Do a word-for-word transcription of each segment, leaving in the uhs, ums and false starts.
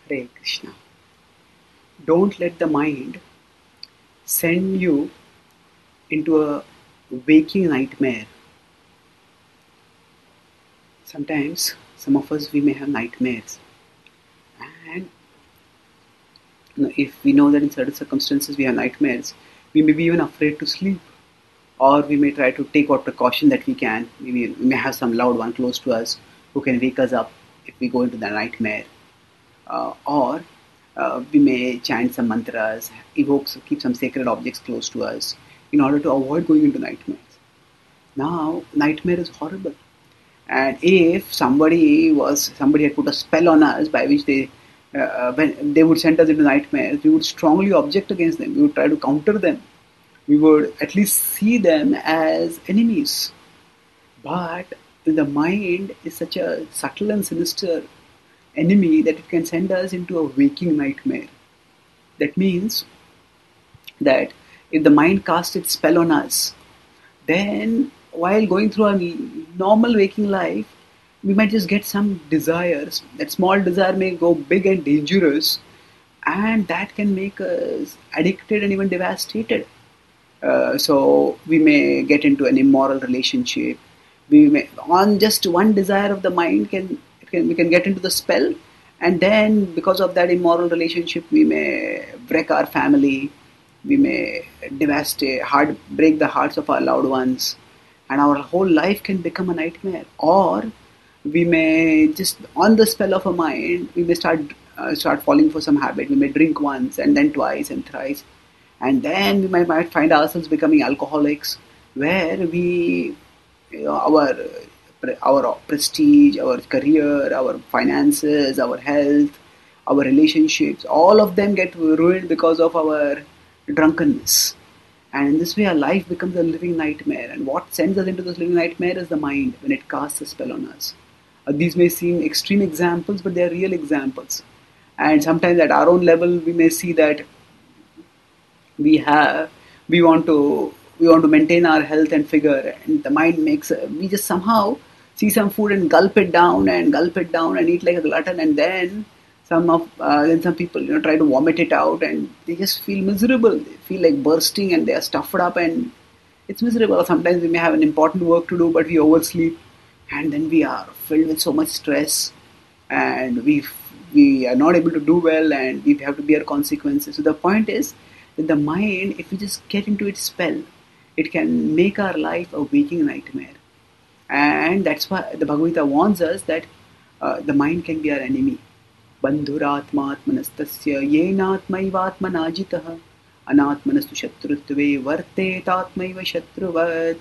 Hare Krishna. Don't let the mind send you into a waking nightmare. Sometimes, some of us, we may have nightmares. And you know, if we know that in certain circumstances we have nightmares, we may be even afraid to sleep. Or we may try to take what precaution that we can. Maybe we may have some loved one close to us who can wake us up if we go into the nightmare. Uh, or uh, we may chant some mantras, evoke, keep some sacred objects close to us in order to avoid going into nightmares. Now, nightmare is horrible. And if somebody was somebody had put a spell on us by which they uh, when they would send us into nightmares, we would strongly object against them. We would try to counter them. We would at least see them as enemies. But the mind is such a subtle and sinister enemy that it can send us into a waking nightmare. That means that if the mind casts its spell on us, then while going through our normal waking life, we might just get some desires. That small desire may go big and dangerous, and that can make us addicted and even devastated. Uh, so we may get into an immoral relationship. We may, on just one desire of the mind, can, can we can get into the spell, and then because of that immoral relationship, we may wreck our family. We may devastate, hard, break the hearts of our loved ones, and our whole life can become a nightmare. Or we may just, on the spell of a mind, we may start uh, start falling for some habit. We may drink once and then twice and thrice, and then we might, might find ourselves becoming alcoholics, where we, you know, our our prestige, our career, our finances, our health, our relationships, all of them get ruined because of our drunkenness. And in this way, our life becomes a living nightmare. And what sends us into this living nightmare is the mind when it casts a spell on us. Uh, these may seem extreme examples, but they are real examples. And sometimes at our own level, we may see that we have, we want to, we want to maintain our health and figure, and the mind makes, uh, we just somehow see some food and gulp it down and gulp it down and eat like a glutton, and then some of uh, then some people, you know, try to vomit it out, and they just feel miserable. They feel like bursting, and they are stuffed up, and it's miserable. Sometimes we may have an important work to do, but we oversleep, and then we are filled with so much stress, and we we are not able to do well, and we have to bear consequences. So the point is that the mind, if we just get into its spell, it can make our life a waking nightmare. And that's why the Bhagavad Gita warns us that uh, the mind can be our enemy. Bandhuratmatmanastasya yenatmaivatmanajitah anatmanastu shatrutve vartetatmaiva shatruvat.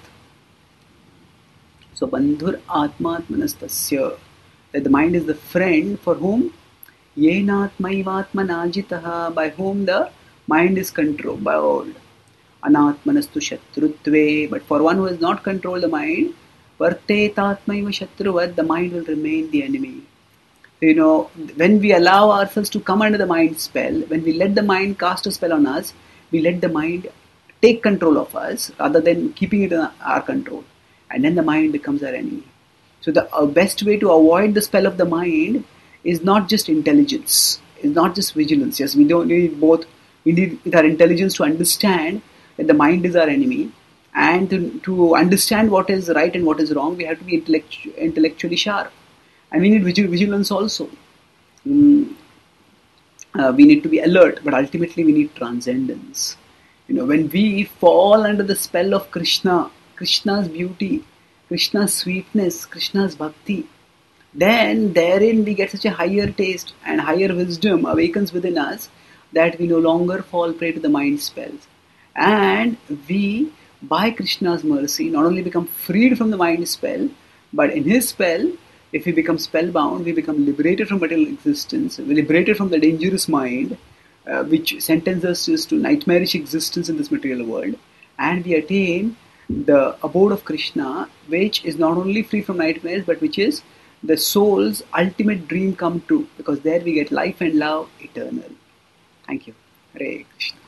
So bandhur atmatmanastasya, that the mind is the friend for whom yenatmaivatmanajitah, by whom the mind is controlled. Anatmanastu shatrutve, but for one who has not controlled the mind, vartetatmaiva shatruvat, the mind will remain the enemy. You know, when we allow ourselves to come under the mind spell, when we let the mind cast a spell on us, we let the mind take control of us rather than keeping it in our control. And then the mind becomes our enemy. So the uh, best way to avoid the spell of the mind is not just intelligence, is not just vigilance. Yes, we don't need both. We need with our intelligence to understand that the mind is our enemy, and to, to understand what is right and what is wrong, we have to be intellectu- intellectually sharp. And we need vigil- vigilance also. Mm, uh, we need to be alert, but ultimately we need transcendence. You know, when we fall under the spell of Krishna, Krishna's beauty, Krishna's sweetness, Krishna's bhakti, then therein we get such a higher taste and higher wisdom awakens within us that we no longer fall prey to the mind spells. And we, by Krishna's mercy, not only become freed from the mind spell, but in his spell, if we become spellbound, we become liberated from material existence, we're liberated from the dangerous mind, uh, which sentences us to nightmarish existence in this material world, and we attain the abode of Krishna, which is not only free from nightmares, but which is the soul's ultimate dream come true, because there we get life and love eternal. Thank you. Hare Krishna.